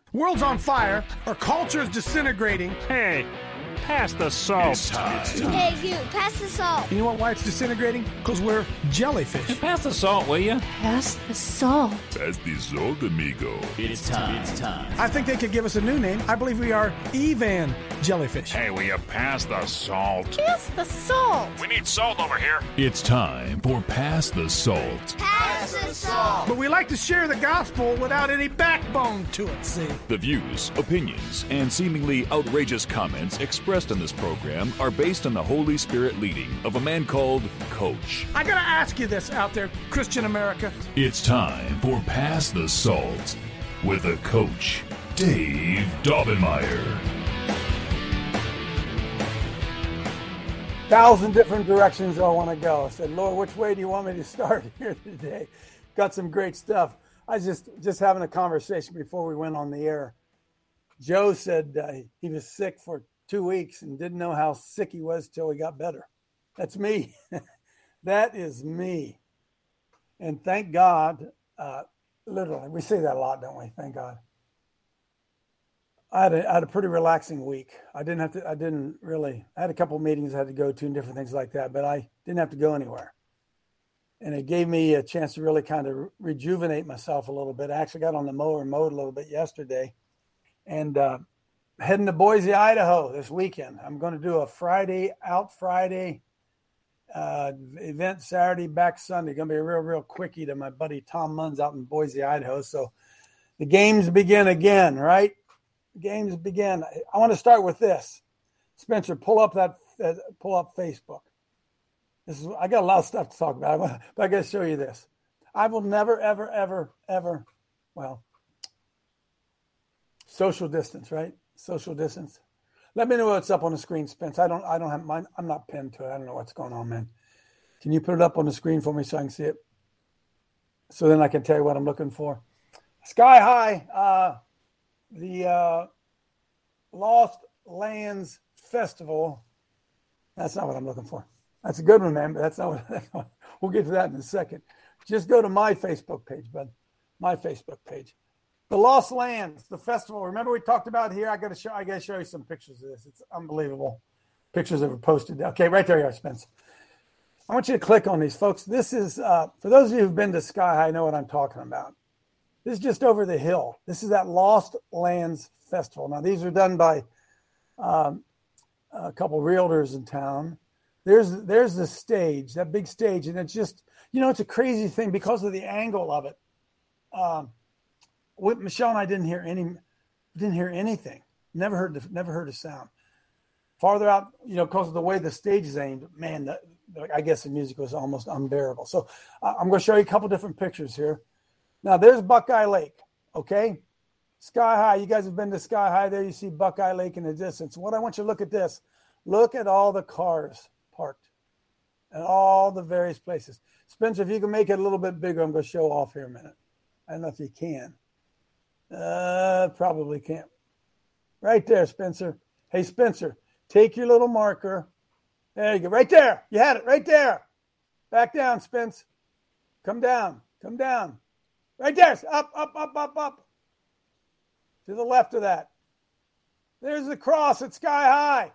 World's on fire. Our culture is disintegrating. Hey, pass the salt. Hey, you, pass the salt. You know why it's disintegrating? Because we're jellyfish. Pass the salt, will you? Pass the salt. Pass the salt, amigo. It's time. I think they could give us a new name. I believe we are Evan jellyfish. Hey, will you pass the salt? Pass the salt. We need salt over here. It's time for Pass the Salt. Pass the salt. But we like to share the gospel without any backbone to it, see? The views, opinions, and seemingly outrageous comments expressed in this program are based on the Holy Spirit leading of a man called Coach. I gotta ask you this out there, Christian America. It's time for Pass the Salt with the Coach, Dave Daubenmire. 1,000 different directions I want to go. I said, Lord, which way do you want me to start here today? Got some great stuff. I was just having a conversation before we went on the air. Joe said he was sick for 2 weeks and didn't know how sick he was till he got better. That's me. That is me. And thank God, literally, we say that a lot, don't we? Thank God. I had a pretty relaxing week. I had a couple of meetings I had to go to and different things like that, but I didn't have to go anywhere. And it gave me a chance to really kind of rejuvenate myself a little bit. I actually got on the mower and mowed a little bit yesterday, and heading to Boise, Idaho this weekend. I'm going to do a Friday event Saturday, back Sunday. Going to be a real quickie to my buddy Tom Munns out in Boise, Idaho. So the games begin again, right? Games begin. I want to start with this. Spencer, pull up Facebook. I got a lot of stuff to talk about, but I got to show you this. I will never, ever, social distance, right? Social distance. Let me know what's up on the screen, Spence. I don't have mine. I'm not pinned to it. I don't know what's going on, man. Can you put it up on the screen for me so I can see it? So then I can tell you what I'm looking for. Sky High, the Lost Lands Festival. That's not what I'm looking for. That's a good one, man, but that's not what we'll get to that in a second. Just go to my Facebook page, bud. My Facebook page. The Lost Lands, the festival. Remember we talked about here? I got to show you some pictures of this. It's unbelievable. Pictures that were posted. Okay, right there you are, Spence. I want you to click on these, folks. This is, for those of you who've been to Sky High, know what I'm talking about. This is just over the hill. This is that Lost Lands Festival. Now, these are done by a couple realtors in town. There's the stage, that big stage, and it's just, it's a crazy thing because of the angle of it. Michelle and I didn't hear anything. Never heard a sound. Farther out, because of the way the stage is aimed, man, I guess the music was almost unbearable. So I'm going to show you a couple different pictures here. Now, there's Buckeye Lake, okay? Sky High. You guys have been to Sky High. There you see Buckeye Lake in the distance. What I want you to look at this. Look at all the cars parked and all the various places. Spencer, if you can make it a little bit bigger, I'm going to show off here a minute. I don't know if you can. Probably can't. Right there, Spencer. Hey, Spencer, take your little marker. There you go. Right there. You had it right there. Back down, Spence. Come down. Come down. Right there. Up. To the left of that. There's the cross at Sky High.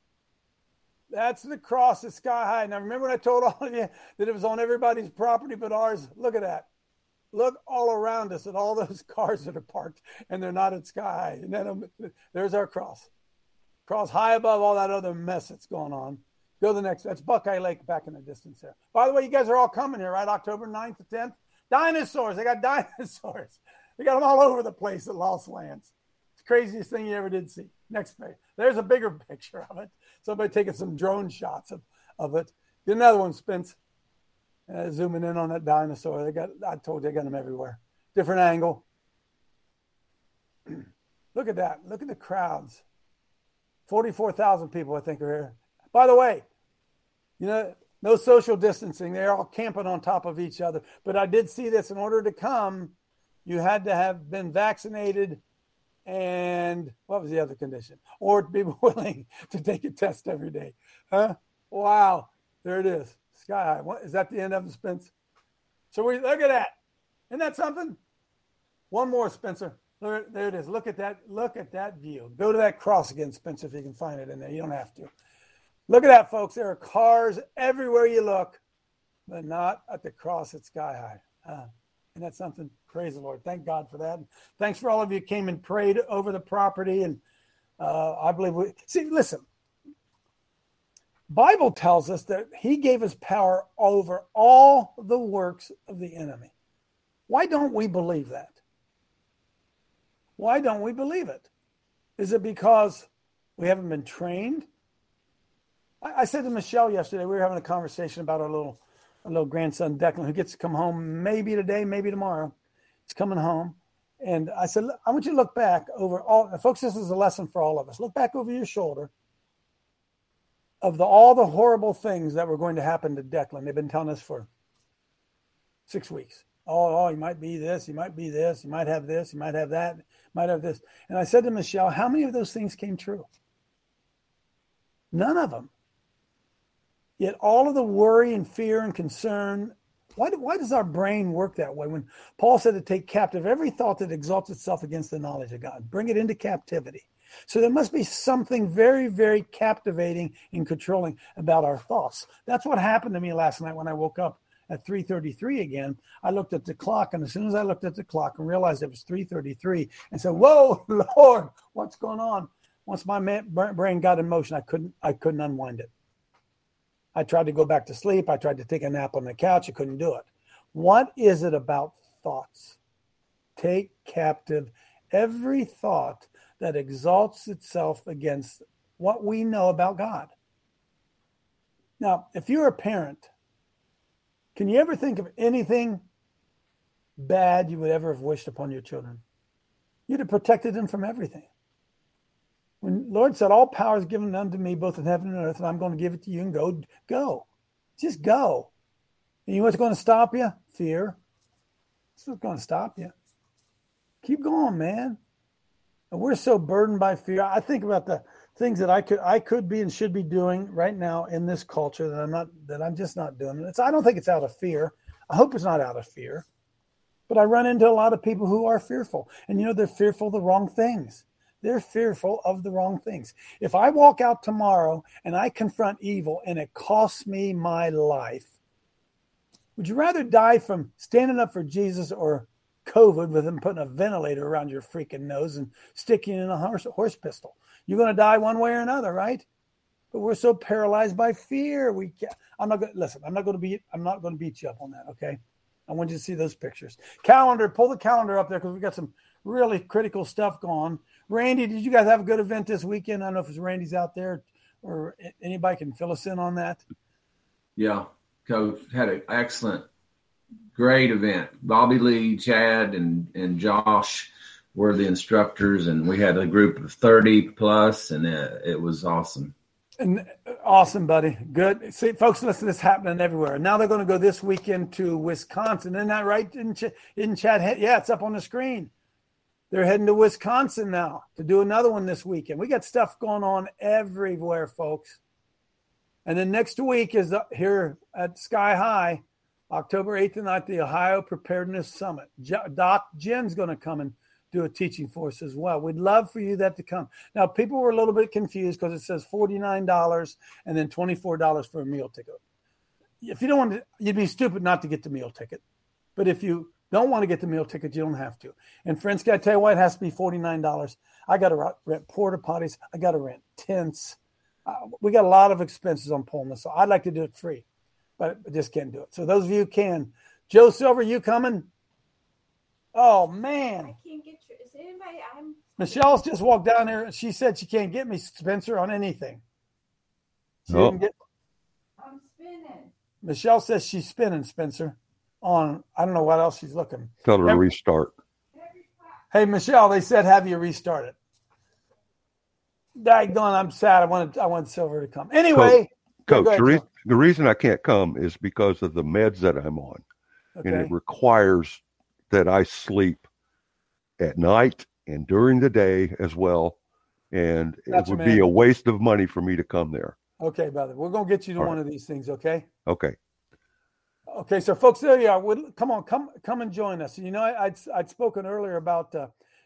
That's the cross at Sky High. Now, remember when I told all of you that it was on everybody's property but ours? Look at that. Look all around us at all those cars that are parked, and they're not at Sky High. And then there's our cross. Cross high above all that other mess that's going on. Go to the next. That's Buckeye Lake back in the distance there. By the way, you guys are all coming here, right? October 9th to 10th. Dinosaurs. They got dinosaurs. They got them all over the place at Lost Lands. It's the craziest thing you ever did see. Next page. There's a bigger picture of it. Somebody taking some drone shots of it. Get another one, Spence. Zooming in on that dinosaur. I told you, I got them everywhere. Different angle. Look at that. Look at the crowds. 44,000 people, I think, are here. By the way, no social distancing. They're all camping on top of each other. But I did see this. In order to come, you had to have been vaccinated and what was the other condition? Or to be willing to take a test every day. Huh? Wow. There it is. Sky High. What, is that the end of it, Spence? So look at that. Isn't that something? One more, Spencer. There it is. Look at that. Look at that view. Go to that cross again, Spencer, if you can find it in there. You don't have to. Look at that, folks. There are cars everywhere you look, but not at the cross at Sky High. And that's something. Praise the Lord. Thank God for that. And thanks for all of you who came and prayed over the property. And I believe listen, Bible tells us that he gave us power over all the works of the enemy. Why don't we believe that? Why don't we believe it? Is it because we haven't been trained? I said to Michelle yesterday, we were having a conversation about our little grandson, Declan, who gets to come home maybe today, maybe tomorrow. He's coming home. And I said, I want you to look back over all, folks, this is a lesson for all of us. Look back over your shoulder of all the horrible things that were going to happen to Declan. They've been telling us for 6 weeks. Oh, he might be this, he might be this, he might have this, he might have that, might have this. And I said to Michelle, how many of those things came true? None of them. Yet all of the worry and fear and concern, why does our brain work that way? When Paul said to take captive every thought that exalts itself against the knowledge of God, bring it into captivity. So there must be something very, very captivating and controlling about our thoughts. That's what happened to me last night when I woke up at 3:33 again. I looked at the clock, and as soon as I looked at the clock and realized it was 3:33, and said, "Whoa, Lord, what's going on?" Once my brain got in motion, I couldn't unwind it. I tried to go back to sleep. I tried to take a nap on the couch. I couldn't do it. What is it about thoughts? Take captive every thought that exalts itself against what we know about God. Now, if you're a parent, can you ever think of anything bad you would ever have wished upon your children? You'd have protected them from everything. When the Lord said, all power is given unto me, both in heaven and earth, and I'm going to give it to you, and go. Just go. And you know what's going to stop you? Fear. That's what's going to stop you. Keep going, man. And we're so burdened by fear. I think about the things that I could be and should be doing right now in this culture that I'm just not doing. I don't think it's out of fear. I hope it's not out of fear. But I run into a lot of people who are fearful. And they're fearful of the wrong things. They're fearful of the wrong things. If I walk out tomorrow and I confront evil and it costs me my life, would you rather die from standing up for Jesus or COVID with them putting a ventilator around your freaking nose and sticking in a horse pistol? You're going to die one way or another, right? But we're so paralyzed by fear. I'm not going to beat you up on that, okay? I want you to see those pictures. Calendar, pull the calendar up there because we got some really critical stuff going. Randy, did you guys have a good event this weekend? I don't know if it's Randy's out there or anybody can fill us in on that. Yeah, Coach had an excellent, great event. Bobby Lee, Chad, and Josh were the instructors, and we had a group of 30 plus, and it was awesome. And awesome, buddy. Good. See, folks, listen, this is happening everywhere. Now they're going to go this weekend to Wisconsin. Isn't that right? Didn't Chad? Yeah, it's up on the screen. They're heading to Wisconsin now to do another one this weekend. We got stuff going on everywhere, folks. And then next week is here at Sky High, October 8th and 9th, the Ohio Preparedness Summit. Doc Jen's going to come and do a teaching for us as well. We'd love for you to come. Now, people were a little bit confused because it says $49 and then $24 for a meal ticket. If you don't want to, you'd be stupid not to get the meal ticket. But if you don't want to get the meal ticket, you don't have to. And friends, I tell you what, it has to be $49. I got to rent porta potties. I got to rent tents. We got a lot of expenses on pulling this. So I'd like to do it free, but I just can't do it. So those of you who can. Joe Silver, you coming? Oh, man. I can't get you. Is anybody? Michelle's just walked down there. And she said she can't get me, Spencer, on anything. I'm spinning. Michelle says she's spinning, Spencer. On, I don't know what else she's looking. Tell her to restart. Hey, Michelle, they said have you restart it. Daggone, I'm sad. I wanted Silver to come. Anyway. Coach, the reason I can't come is because of the meds that I'm on. Okay. And it requires that I sleep at night and during the day as well. And it would be a waste of money for me to come there. Okay, brother. We're going to get you to one of these things, okay? Okay. Okay, so folks, there you are. Come and join us. I'd spoken earlier about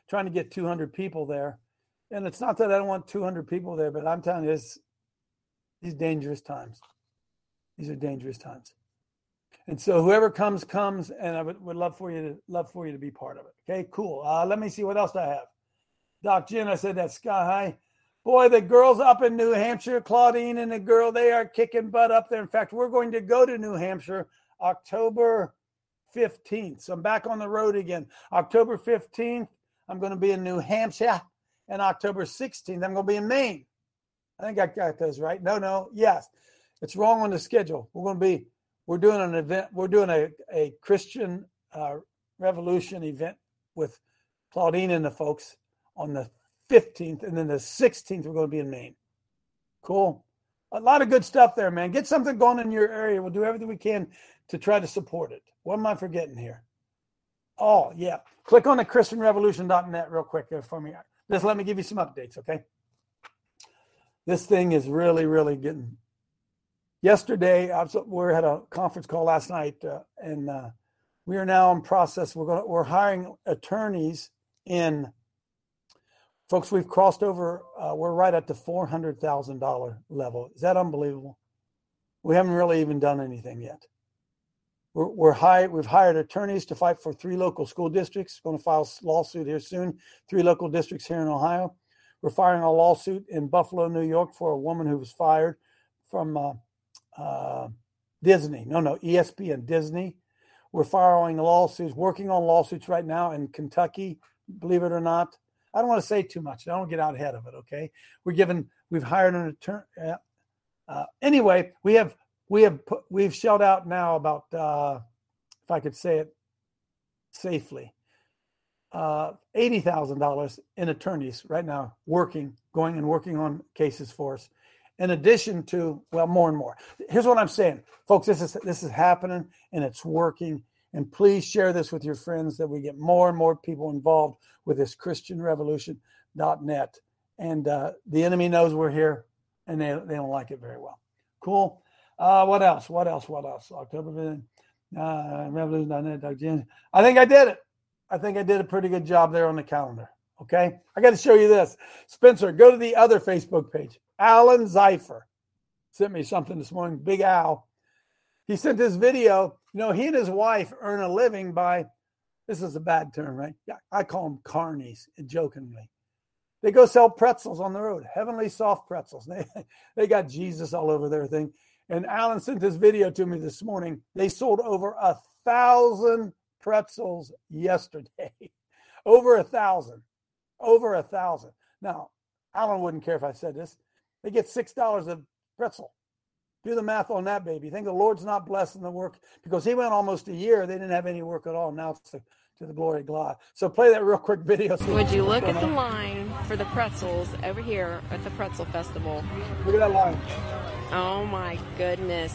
trying to get 200 people there. And it's not that I don't want 200 people there, but I'm telling you, these dangerous times. These are dangerous times. And so whoever comes, and I would love for you to be part of it. Okay, cool. Let me see what else I have. Doc Jen, I said that Sky High. Boy, the girls up in New Hampshire, Claudine and the girl, they are kicking butt up there. In fact, we're going to go to New Hampshire October 15th. So I'm back on the road again. October 15th, I'm going to be in New Hampshire. And October 16th, I'm going to be in Maine. I think I got those right. No. Yes. It's wrong on the schedule. We're doing an event. We're doing a Christian Revolution event with Claudine and the folks on the 15th, and then the 16th, we're going to be in Maine. Cool. A lot of good stuff there, man. Get something going in your area. We'll do everything we can to try to support it. What am I forgetting here? Oh, yeah. Click on the ChristianRevolution.net real quick there for me. Just let me give you some updates, okay? This thing is really, really getting... Yesterday, we had a conference call last night, and we are now in process. We're hiring attorneys in... Folks, we've crossed over. We're right at the $400,000 level. Is that unbelievable? We haven't really even done anything yet. We've hired attorneys to fight for 3 local school districts. Going to file a lawsuit here soon. 3 local districts here in Ohio. We're filing a lawsuit in Buffalo, New York, for a woman who was fired from Disney. ESPN Disney. We're filing lawsuits, working on lawsuits right now in Kentucky. Believe it or not. I don't want to say too much. I don't get out ahead of it. Okay, we've hired an attorney. Anyway, we've shelled out now about if I could say it safely, $80,000 in attorneys right now working on cases for us. In addition to more and more. Here's what I'm saying, folks. This is happening and it's working. And please share this with your friends that we get more and more people involved with this ChristianRevolution.net. And the enemy knows we're here, and they don't like it very well. Cool. What else? October Revolution.net. I think I did it. I think I did a pretty good job there on the calendar. Okay. I got to show you this. Spencer, go to the other Facebook page. Alan Zeifer sent me something this morning. Big Al. He sent this video. He and his wife earn a living by, this is a bad term, right? Yeah, I call them carnies, jokingly. They go sell pretzels on the road, heavenly soft pretzels. They got Jesus all over their thing. And Alan sent this video to me this morning. They sold over 1,000 pretzels yesterday. Over 1,000. Now, Alan wouldn't care if I said this. They get $6 a pretzel. Do the math on that, baby. You think the Lord's not blessing the work? Because he went almost a year. They didn't have any work at all. Now it's to the glory of God. So play that real quick video. Would you look at the line for the pretzels over here at the Pretzel Festival? Look at that line. Oh, my goodness.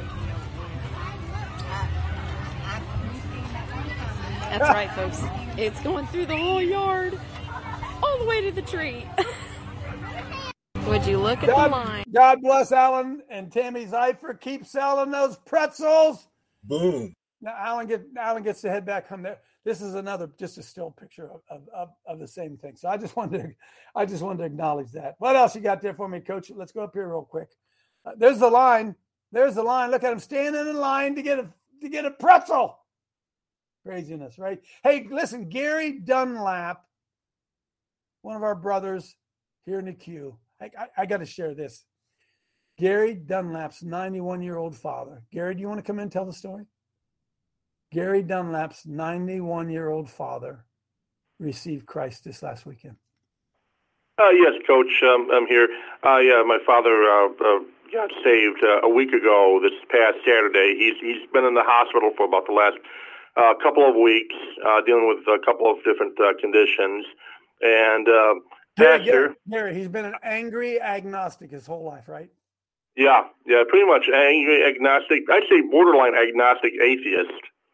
That's right, folks. It's going through the whole yard, all the way to the tree. Would you look at the line? God bless Alan and Tammy Zeifer. Keep selling those pretzels. Boom. Now Alan gets to head back home there. This is just a still picture of the same thing. So I just wanted to acknowledge that. What else you got there for me, Coach? Let's go up here real quick. There's the line. Look at him standing in line to get a pretzel. Craziness, right? Hey, listen, Gary Dunlap, one of our brothers here in the queue. I got to share this. Gary Dunlap's 91-year-old father. Gary, do you want to come in and tell the story? Gary Dunlap's 91-year-old father received Christ this last weekend. Yes, Coach, I'm here. My father got saved a week ago this past Saturday. He's been in the hospital for about the last couple of weeks, dealing with a couple of different conditions. And Gary, he's been an angry agnostic his whole life, right? Yeah, pretty much angry agnostic. I'd say borderline agnostic atheist.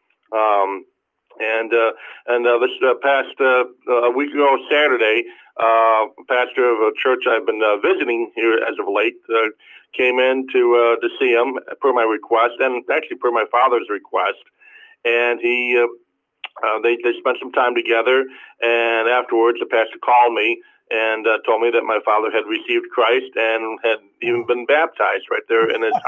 This past a week ago Saturday, pastor of a church I've been visiting here as of late came in to see him per my request, and actually per my father's request, and he They spent some time together, and afterwards the pastor called me and told me that my father had received Christ and had even been baptized right there in his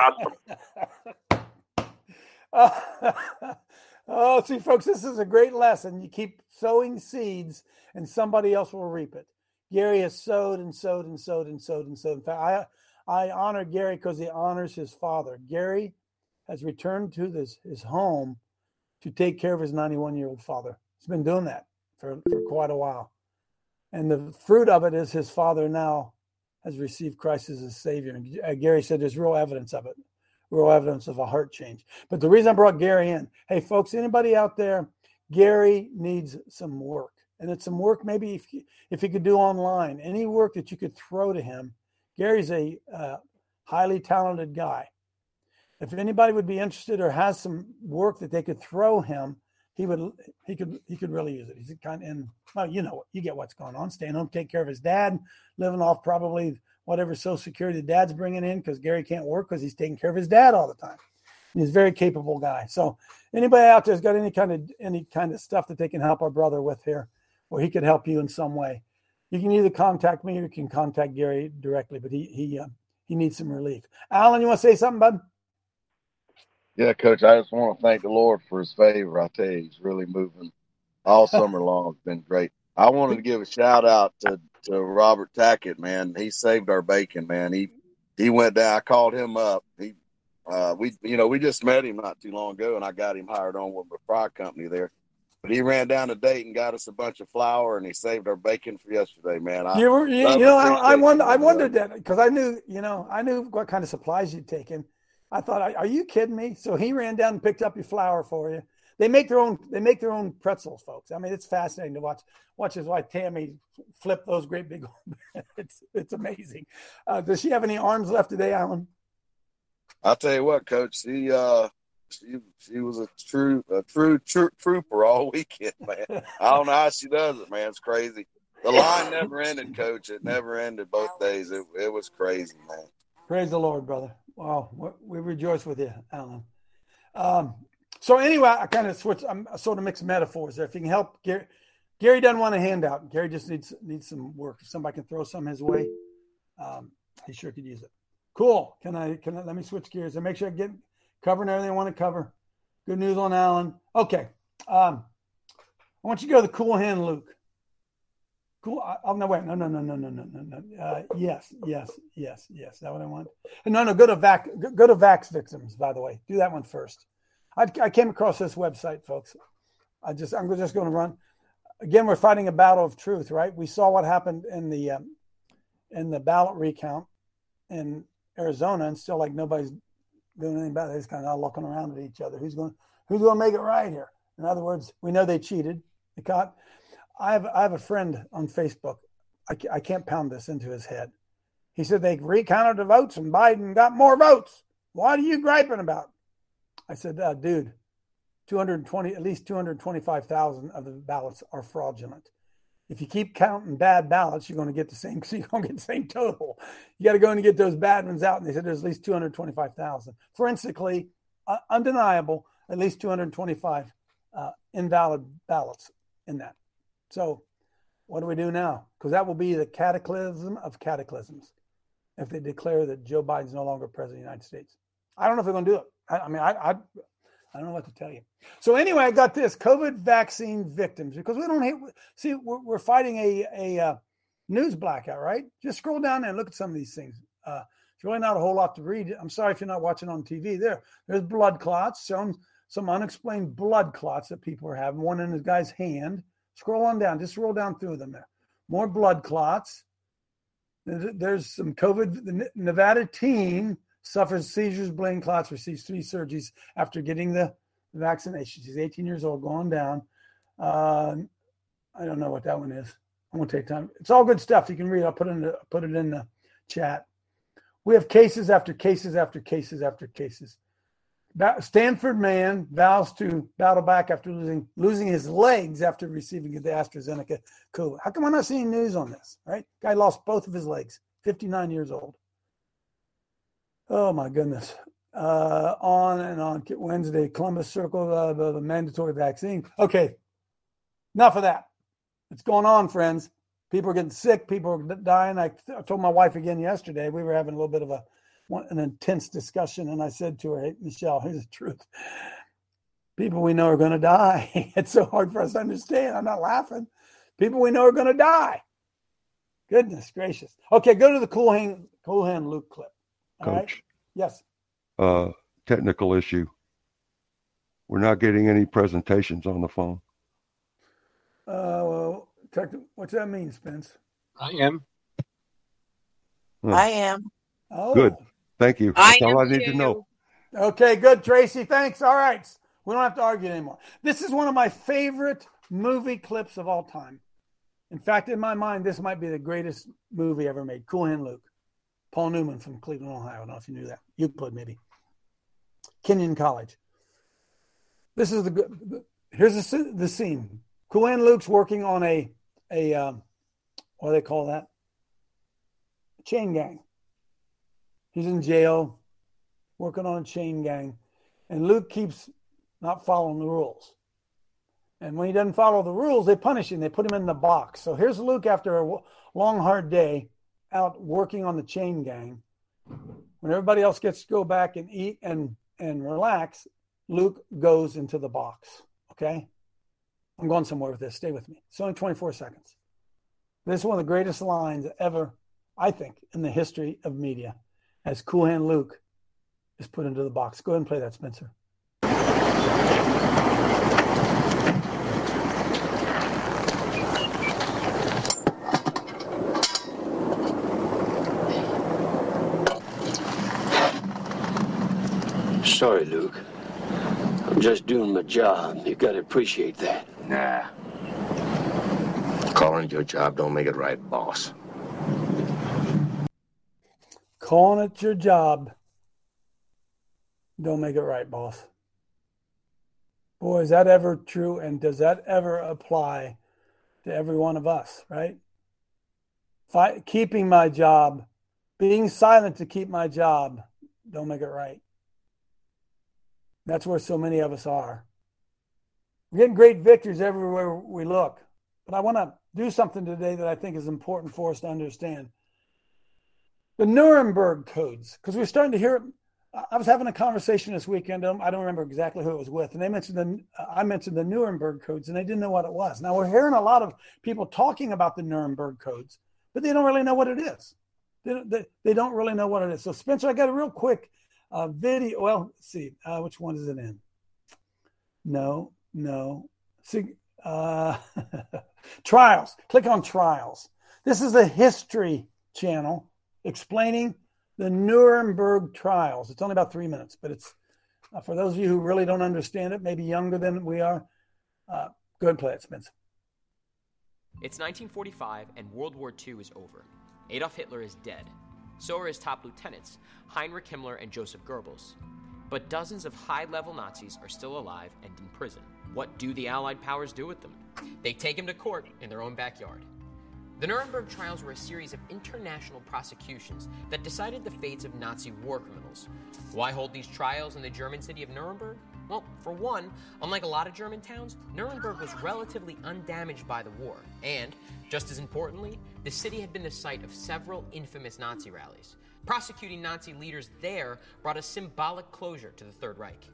hospital. Oh, see, folks, this is a great lesson. You keep sowing seeds, and somebody else will reap it. Gary has sowed and sowed and sowed and sowed and sowed. In fact, I honor Gary because he honors his father. Gary has returned to his home to take care of his 91-year-old father. He's been doing that for quite a while. And the fruit of it is his father now has received Christ as his Savior. And Gary said there's real evidence of it, real evidence of a heart change. But the reason I brought Gary in, hey, folks, anybody out there, Gary needs some work. And it's some work maybe if he could do online, any work that you could throw to him. Gary's a highly talented guy. If anybody would be interested or has some work that they could throw him, he could really use it. He's kind of well, you get what's going on. Staying home, take care of his dad, living off probably whatever Social Security the dad's bringing in because Gary can't work because he's taking care of his dad all the time. And he's a very capable guy. So anybody out there's got any kind of stuff that they can help our brother with here, or he could help you in some way, you can either contact me or you can contact Gary directly. But he needs some relief. Alan, you want to say something, bud? Yeah, Coach, I just want to thank the Lord for his favor. I tell you, he's really moving all summer long. It's been great. I wanted to give a shout out to Robert Tackett, man. He saved our bacon, man. He went down. I called him up. We just met him not too long ago, and I got him hired on with the fry company there. But he ran down to Dayton, got us a bunch of flour, and he saved our bacon for yesterday, man. I wondered that because I knew what kind of supplies you'd taken. I thought, are you kidding me? So he ran down and picked up your flour for you. They make their own pretzels, folks. I mean, it's fascinating to watch his wife Tammy flip those great big. It's amazing. Does she have any arms left today, Alan? I'll tell you what, Coach. She was a true trooper all weekend, man. I don't know how she does it, man. It's crazy. The line never ended, Coach. It never ended both days. It was crazy, man. Praise the Lord, brother. Wow, we rejoice with you, Alan. So anyway, I kind of switched. I'm sort of mixed metaphors there. If you can help, Gary doesn't want a handout. Gary just needs some work. If somebody can throw some his way, he sure could use it. Cool. Can I let me switch gears and make sure I get covering everything I want to cover. Good news on Alan. Okay. I want you to go to the Cool Hand Luke. Cool. No, wait. No. Yes. Is that what I want? No. Go to Vax victims, by the way. Do that one first. I came across this website, folks. I'm just going to run. Again, we're fighting a battle of truth, right? We saw what happened in the ballot recount in Arizona, and still like nobody's doing anything about it. They're just kind of all looking around at each other. Who's going to make it right here? In other words, we know they cheated. They caught. I have a friend on Facebook. I can't pound this into his head. He said they recounted the votes and Biden got more votes. What are you griping about? I said, dude, at least 225,000 of the ballots are fraudulent. If you keep counting bad ballots, you're going to get the same. So you're going to get the same total. You got to go in and get those bad ones out. And they said there's at least 225,000. Forensically, undeniable, at least 225 invalid ballots in that. So what do we do now? Because that will be the cataclysm of cataclysms if they declare that Joe Biden's no longer president of the United States. I don't know if they're going to do it. I don't know what to tell you. So anyway, I got this COVID vaccine victims because we don't see we're fighting a news blackout, right? Just scroll down there and look at some of these things. It's really not a whole lot to read. I'm sorry if you're not watching on TV. There's blood clots, some unexplained blood clots that people are having. One in the guy's hand. Scroll on down. Just roll down through them there. More blood clots. There's some COVID. The Nevada teen suffers seizures, brain clots, receives 3 surgeries after getting the vaccination. She's 18 years old, going down. I don't know what that one is. I won't take time. It's all good stuff. You can read. I'll put it in the chat. We have cases after cases after cases after cases. Stanford man vows to battle back after losing his legs after receiving the AstraZeneca COVID. How come I'm not seeing news on this, right? Guy lost both of his legs, 59 years old. Oh, my goodness. On and on. Wednesday, Columbus Circle, the mandatory vaccine. Okay, Enough of that. It's going on, friends. People are getting sick. People are dying. I told my wife again yesterday, we were having a little bit of an intense discussion, and I said to her, hey, Michelle, here's the truth. People we know are going to die. It's so hard for us to understand. I'm not laughing. People we know are going to die. Goodness gracious. Okay, go to the Cool Hand Luke clip. All Coach. Right? Yes. Technical issue. We're not getting any presentations on the phone. Well, what's that mean, Spence? I am. I am. Oh. Good. Thank you. That's all I need to know. Okay, good, Tracy. Thanks. All right. We don't have to argue anymore. This is one of my favorite movie clips of all time. In fact, in my mind, this might be the greatest movie ever made. Cool Hand Luke. Paul Newman from Cleveland, Ohio. I don't know if you knew that. Euclid, maybe. Kenyon College. This is here's the scene. Cool Hand Luke's working on a what do they call that? Chain gang. He's in jail, working on a chain gang, and Luke keeps not following the rules. And when he doesn't follow the rules, they punish him. They put him in the box. So here's Luke after a long, hard day out working on the chain gang. When everybody else gets to go back and eat and relax, Luke goes into the box. Okay? I'm going somewhere with this. Stay with me. It's only 24 seconds. This is one of the greatest lines ever, I think, in the history of media, as Cool Hand Luke is put into the box. Go ahead and play that, Spencer. Sorry, Luke. I'm just doing my job. You gotta appreciate that. Nah. Calling it your job don't make it right, boss. Calling it your job don't make it right, boss. Boy, is that ever true, and does that ever apply to every one of us, right? Keeping my job, being silent to keep my job, don't make it right. That's where so many of us are. We're getting great victories everywhere we look. But I want to do something today that I think is important for us to understand. The Nuremberg codes, because we're starting to hear, I was having a conversation this weekend, I don't remember exactly who it was with, and I mentioned the Nuremberg codes, and they didn't know what it was. Now, we're hearing a lot of people talking about the Nuremberg codes, but they don't really know what it is. They don't really know what it is. So, Spencer, I got a real quick video. Well, let's see. Which one is it in? No. See, trials. Click on trials. This is a history channel explaining the Nuremberg trials. It's only about 3 minutes, but it's for those of you who really don't understand it, maybe younger than we are. Go ahead and play it, Spence. It's 1945 and World War II is over. Adolf Hitler is dead. So are his top lieutenants, Heinrich Himmler and Joseph Goebbels. But dozens of high-level Nazis are still alive and in prison. What do the Allied powers do with them? They take them to court in their own backyard. The Nuremberg trials were a series of international prosecutions that decided the fates of Nazi war criminals. Why hold these trials in the German city of Nuremberg? Well, for one, unlike a lot of German towns, Nuremberg was relatively undamaged by the war. And, just as importantly, the city had been the site of several infamous Nazi rallies. Prosecuting Nazi leaders there brought a symbolic closure to the Third Reich.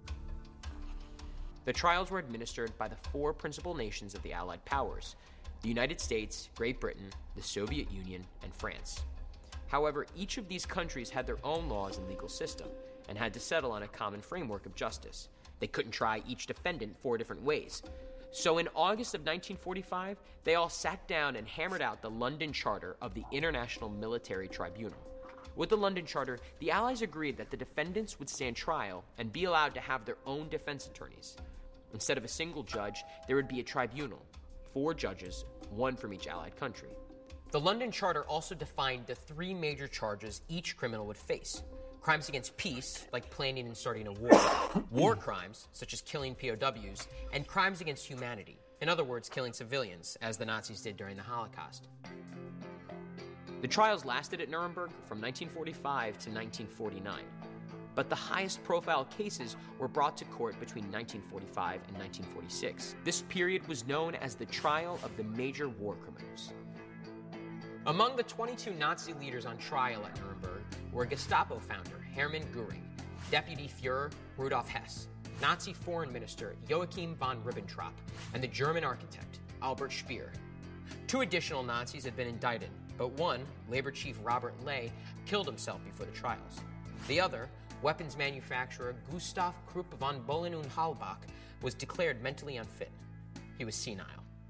The trials were administered by the four principal nations of the Allied powers: the United States, Great Britain, the Soviet Union, and France. However, each of these countries had their own laws and legal system, and had to settle on a common framework of justice. They couldn't try each defendant 4 different ways. So in August of 1945, they all sat down and hammered out the London Charter of the International Military Tribunal. With the London Charter, the Allies agreed that the defendants would stand trial and be allowed to have their own defense attorneys. Instead of a single judge, there would be a tribunal, 4 judges, 1 from each Allied country. The London Charter also defined the 3 major charges each criminal would face: crimes against peace, like planning and starting a war, war crimes, such as killing POWs, and crimes against humanity, in other words, killing civilians, as the Nazis did during the Holocaust. The trials lasted at Nuremberg from 1945 to 1949. but the highest profile cases were brought to court between 1945 and 1946. This period was known as the trial of the major war criminals. Among the 22 Nazi leaders on trial at Nuremberg were Gestapo founder Hermann Göring, Deputy Führer Rudolf Hess, Nazi Foreign Minister Joachim von Ribbentrop, and the German architect Albert Speer. 2 additional Nazis had been indicted, but one, Labor Chief Robert Ley, killed himself before the trials. The other, weapons manufacturer Gustav Krupp von Bohlen und Halbach, was declared mentally unfit. He was senile.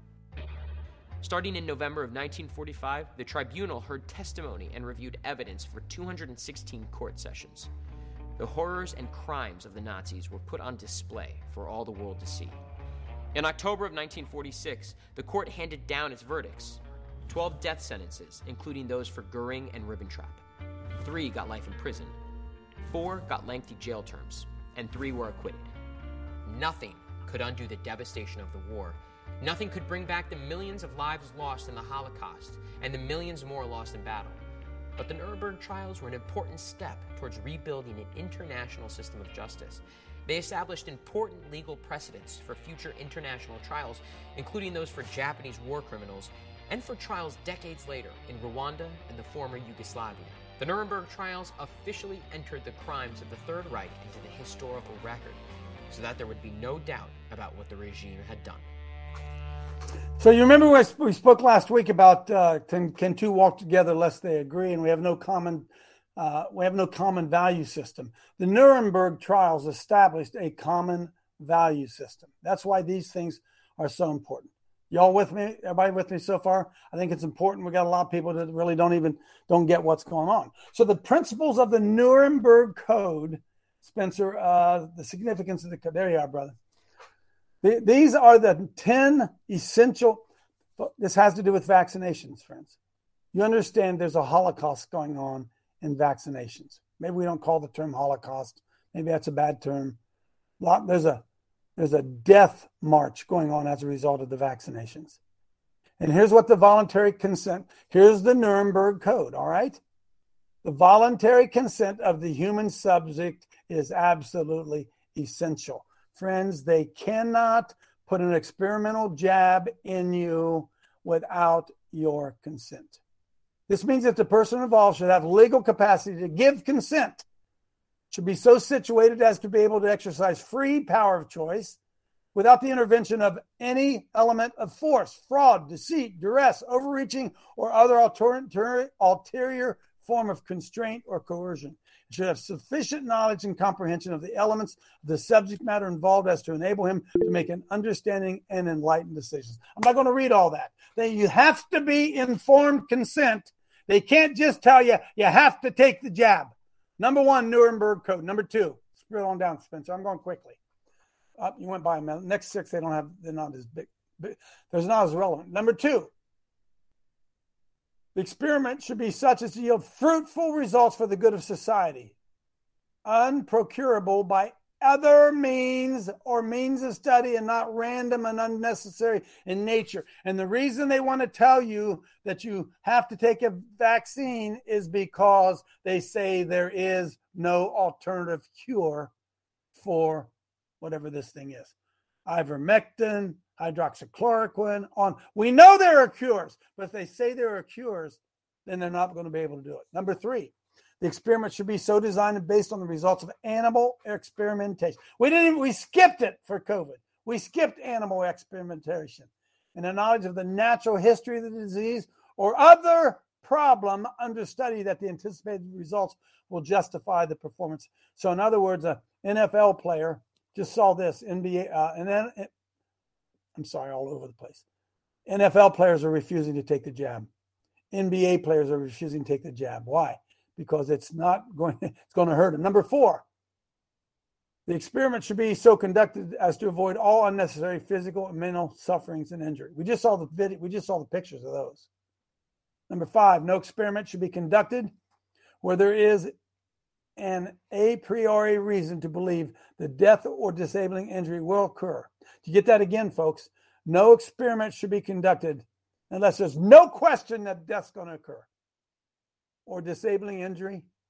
Starting in November of 1945, the tribunal heard testimony and reviewed evidence for 216 court sessions. The horrors and crimes of the Nazis were put on display for all the world to see. In October of 1946, the court handed down its verdicts. 12 death sentences, including those for Göring and Ribbentrop. 3 got life in prison. 4 got lengthy jail terms, and 3 were acquitted. Nothing could undo the devastation of the war. Nothing could bring back the millions of lives lost in the Holocaust and the millions more lost in battle. But the Nuremberg trials were an important step towards rebuilding an international system of justice. They established important legal precedents for future international trials, including those for Japanese war criminals and for trials decades later in Rwanda and the former Yugoslavia. The Nuremberg trials officially entered the crimes of the Third Reich into the historical record, so that there would be no doubt about what the regime had done. So you remember we spoke last week about can 2 walk together lest they agree, and we have no common value system. The Nuremberg trials established a common value system. That's why these things are so important. Y'all with me? Everybody with me so far? I think it's important. We got a lot of people that really don't get what's going on. So the principles of the Nuremberg Code, Spencer, the significance of the code. There you are, brother. These are the 10 essential. This has to do with vaccinations, friends. You understand there's a Holocaust going on in vaccinations. Maybe we don't call the term Holocaust. Maybe that's a bad term. There's a death march going on as a result of the vaccinations. And here's what the voluntary consent, here's the Nuremberg Code, all right? The voluntary consent of the human subject is absolutely essential. Friends, they cannot put an experimental jab in you without your consent. This means that the person involved should have legal capacity to give consent, should be so situated as to be able to exercise free power of choice without the intervention of any element of force, fraud, deceit, duress, overreaching, or other ulterior form of constraint or coercion. It should have sufficient knowledge and comprehension of the elements of the subject matter involved as to enable him to make an understanding and enlightened decisions. I'm not going to read all that. You have to be informed consent. They can't just tell you, you have to take the jab. Number 1, Nuremberg Code. Number 2, scroll on down, Spencer. I'm going quickly. You went by a minute. Next 6, they're not as big. They're not as relevant. Number 2, the experiment should be such as to yield fruitful results for the good of society, unprocurable by other means or means of study and not random and unnecessary in nature. And the reason they want to tell you that you have to take a vaccine is because they say there is no alternative cure for whatever this thing is. Ivermectin, hydroxychloroquine, on. We know there are cures, but if they say there are cures, then they're not going to be able to do it. Number 3, the experiment should be so designed and based on the results of animal experimentation. We skipped it for COVID. We skipped animal experimentation. And the knowledge of the natural history of the disease or other problem under study that the anticipated results will justify the performance. So in other words, an NFL player just saw this. All over the place. NFL players are refusing to take the jab. NBA players are refusing to take the jab. Why? Because it's going to hurt them. Number 4, the experiment should be so conducted as to avoid all unnecessary physical and mental sufferings and injury. We just saw the video. We just saw the pictures of those. Number 5, no experiment should be conducted where there is an a priori reason to believe the death or disabling injury will occur. To get that again, folks, no experiment should be conducted unless there's no question that death's going to occur or disabling injury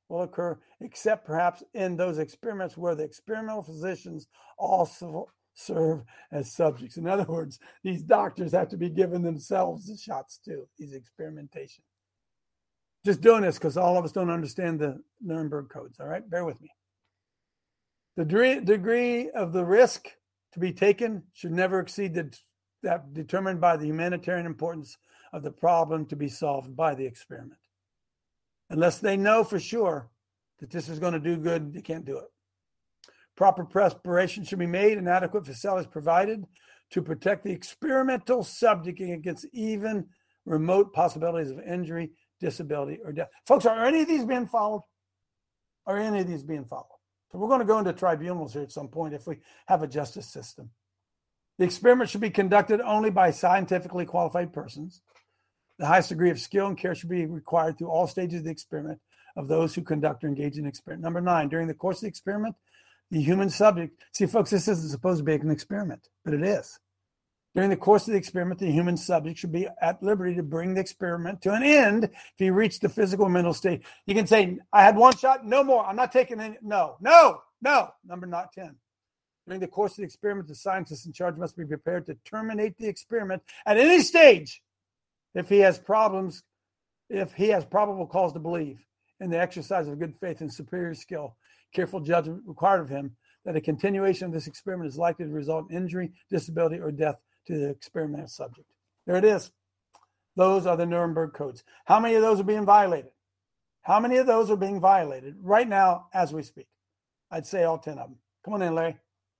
will occur, except perhaps in those experiments where the experimental physicians also serve as subjects. In other words, these doctors have to be giving themselves the shots too, these experimentation. Just doing this because all of us don't understand the Nuremberg codes, all right? Bear with me. The degree of the risk to be taken should never exceed that determined by the humanitarian importance of the problem to be solved by the experiment. Unless they know for sure that this is going to do good, they can't do it. Proper preparation should be made and adequate facilities provided to protect the experimental subject against even remote possibilities of injury, disability, or death. Folks, are any of these being followed? Are any of these being followed? So we're going to go into tribunals here at some point if we have a justice system. The experiment should be conducted only by scientifically qualified persons. The highest degree of skill and care should be required through all stages of the experiment of those who conduct or engage in the experiment. Number 9, during the course of the experiment, the human subject, see folks, this isn't supposed to be an experiment, but it is. During the course of the experiment, the human subject should be at liberty to bring the experiment to an end if he reached the physical or mental state. You can say, I had one shot, no more. I'm not taking any. No. Number 10. During the course of the experiment, the scientist in charge must be prepared to terminate the experiment at any stage if he has probable cause to believe in the exercise of good faith and superior skill, careful judgment required of him that a continuation of this experiment is likely to result in injury, disability, or death to the experimental subject. There it is. Those are the Nuremberg codes. How many of those are being violated? How many of those are being violated right now as we speak? I'd say all 10 of them. Come on in, Larry.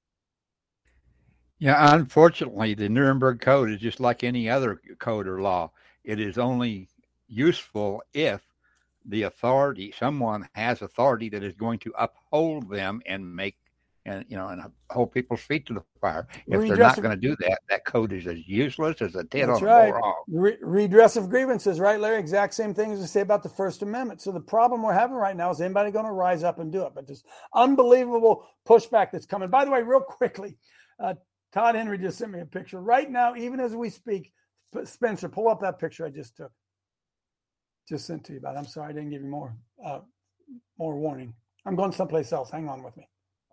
Yeah, unfortunately, the Nuremberg Code is just like any other code or law. It is only useful if someone has authority that is going to uphold them and hold people's feet to the fire. If they're not going to do that, that code is as useless as a tin on a log. Redress of grievances, right, Larry? Exact same thing as we say about the First Amendment. So the problem we're having right now is anybody going to rise up and do it? But there's unbelievable pushback that's coming. By the way, real quickly, Todd Henry just sent me a picture. Right now, even as we speak, Spencer, pull up that picture I just took. Just sent to you about it. I'm sorry I didn't give you more warning. I'm going someplace else. Hang on with me.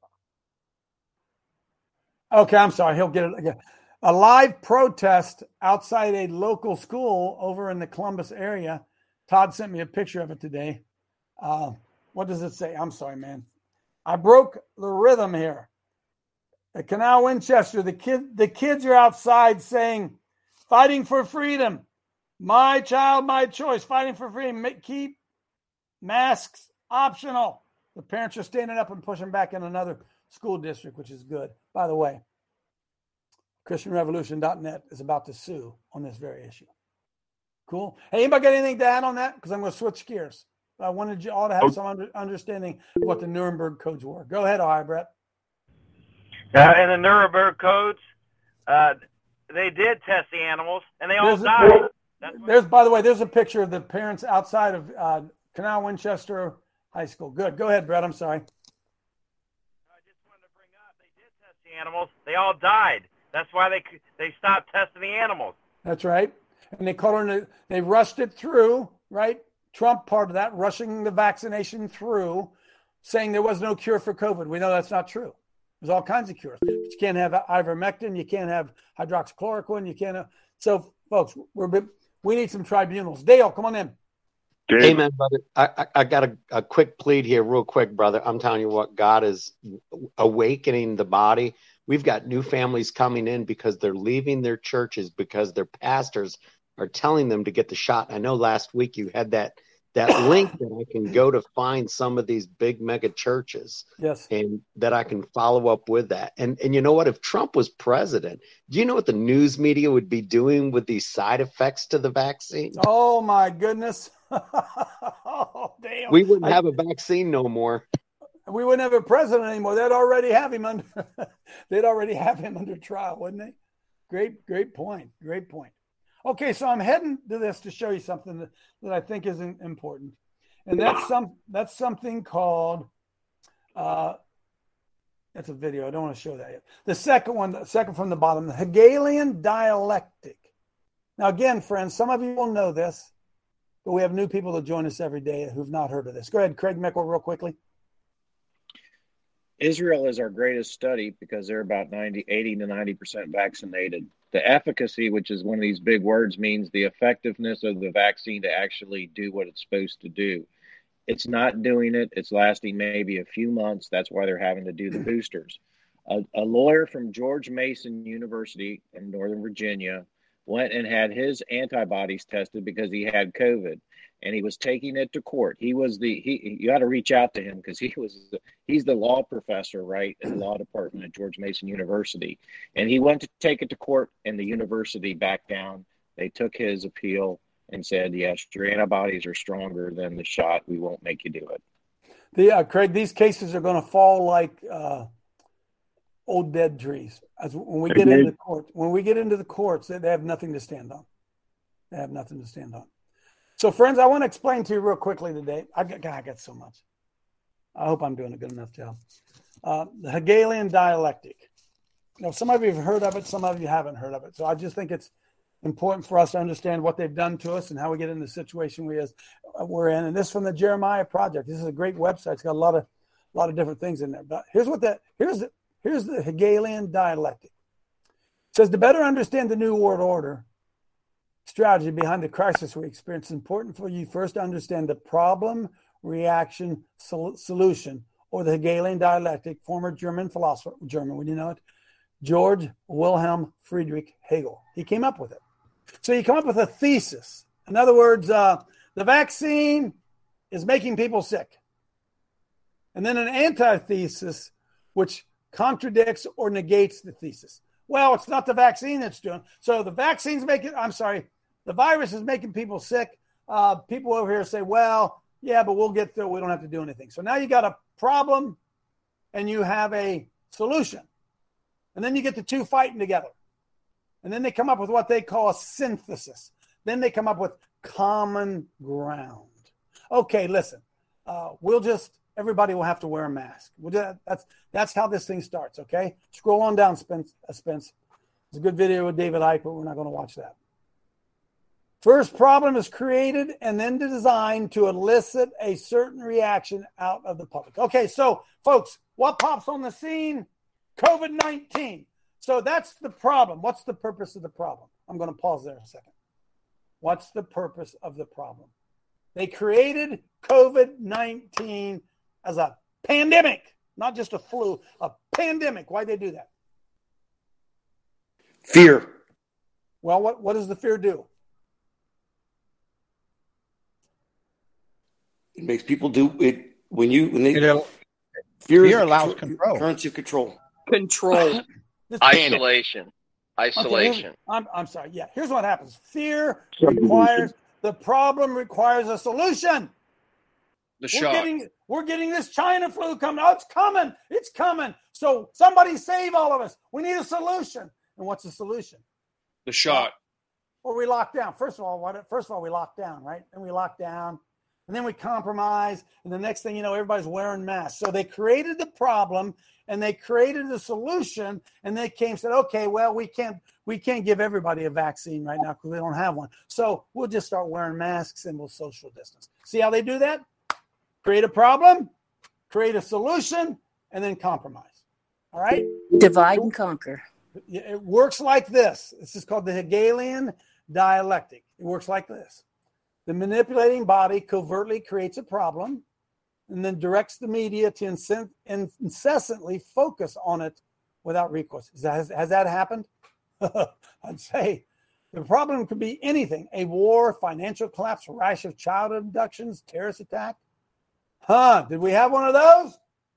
Okay, I'm sorry. He'll get it again. A live protest outside a local school over in the Columbus area. Todd sent me a picture of it today. What does it say? I'm sorry, man. I broke the rhythm here. At Canal Winchester, the kids are outside saying, fighting for freedom. My child, my choice. Fighting for freedom. Keep masks optional. The parents are standing up and pushing back in another school district, which is good. By the way, ChristianRevolution.net is about to sue on this very issue. Cool. Hey, anybody got anything to add on that? Because I'm going to switch gears. I wanted you all to have some understanding of what the Nuremberg codes were. Go ahead, Brett. In the Nuremberg codes, they did test the animals, and they all died. By the way, there's a picture of the parents outside of Canal Winchester High School. Good. Go ahead, Brett. I'm sorry. I just wanted to bring up, they did test the animals. They all died. That's why they stopped testing the animals. That's right. And they rushed it through, right? Trump, part of that, rushing the vaccination through, saying there was no cure for COVID. We know that's not true. There's all kinds of cures. But you can't have ivermectin. You can't have hydroxychloroquine. You can't. So, folks, we need some tribunals. Dale, come on in. Amen, brother. I got a quick plead here real quick, brother. I'm telling you what, God is awakening the body. We've got new families coming in because they're leaving their churches because their pastors are telling them to get the shot. I know last week you had that link that I can go to find some of these big mega churches. Yes. And that I can follow up with that. And you know what? If Trump was president, do you know what the news media would be doing with these side effects to the vaccine? Oh, my goodness. Oh, damn. We wouldn't have a vaccine no more. We wouldn't have a president anymore. They'd already have him under trial, wouldn't they? Great point. Great point. Okay, so I'm heading to this to show you something that I think is important. And that's something called that's a video. I don't want to show that yet. The second from the bottom, the Hegelian dialectic. Now, again, friends, some of you will know this. but we have new people that join us every day who've not heard of this. Go ahead, Craig Mickle, real quickly. Israel is our greatest study because they're about 80 to 90% vaccinated. The efficacy, which is one of these big words, means the effectiveness of the vaccine to actually do what it's supposed to do. It's not doing it. It's lasting maybe a few months. That's why they're having to do the boosters. A lawyer from George Mason University in Northern Virginia went and had his antibodies tested because he had COVID, and he was taking it to court. You got to reach out to him because he's the law professor, right, in the law department at George Mason University. And he went to take it to court, and the university backed down. They took his appeal and said, yes, your antibodies are stronger than the shot. We won't make you do it. Craig, these cases are going to fall like old dead trees. When we get into the courts, they have nothing to stand on. They have nothing to stand on. So, friends, I want to explain to you real quickly today. I got so much. I hope I'm doing a good enough job. The Hegelian dialectic. Some of you have heard of it. Some of you haven't heard of it. So I just think it's important for us to understand what they've done to us and how we get in the situation we're in. And this is from the Jeremiah Project. This is a great website. It's got a lot of different things in there. But here's the Hegelian dialectic. It says, to better understand the New World Order strategy behind the crisis we experience, it's important for you first to understand the problem, reaction, solution, or the Hegelian dialectic, former German philosopher, would you know it? George Wilhelm Friedrich Hegel. He came up with it. So you come up with a thesis. In other words, the vaccine is making people sick. And then an antithesis, which contradicts or negates the thesis. Well, it's not the vaccine that's doing. So the virus is making people sick. People over here say, well, yeah, but we'll get through it. We don't have to do anything. So now you got a problem and you have a solution. And then you get the two fighting together. And then they come up with what they call a synthesis. Then they come up with common ground. Okay, listen, everybody will have to wear a mask. That's how this thing starts, okay? Scroll on down, Spence. It's a good video with David Icke, but we're not going to watch that. First problem is created and then designed to elicit a certain reaction out of the public. Okay, so, folks, what pops on the scene? COVID-19. So that's the problem. What's the purpose of the problem? I'm going to pause there a second. What's the purpose of the problem? They created COVID-19 as a pandemic, not just a flu, a pandemic. Why'd they do that? Fear. Well, what does the fear do? It makes people do it fear allows control. Currency of control. Control. Isolation. Okay, I'm sorry. Yeah, here's what happens. Fear requires the problem requires a solution. We're getting this China flu coming. Oh, it's coming. It's coming. So somebody save all of us. We need a solution. And what's the solution? The shot. Well, we lock down. First of all, we lock down, right? And we lock down. And then we compromise. And the next thing you know, everybody's wearing masks. So they created the problem and they created the solution. And they came and said, okay, well, we can't give everybody a vaccine right now because we don't have one. So we'll just start wearing masks and we'll social distance. See how they do that? Create a problem, create a solution, and then compromise. All right? Divide and conquer. It works like this. This is called the Hegelian dialectic. It works like this. The manipulating body covertly creates a problem and then directs the media to incessantly focus on it without recourse. Has that happened? I'd say the problem could be anything. A war, financial collapse, rash of child abductions, terrorist attack. Did we have one of those?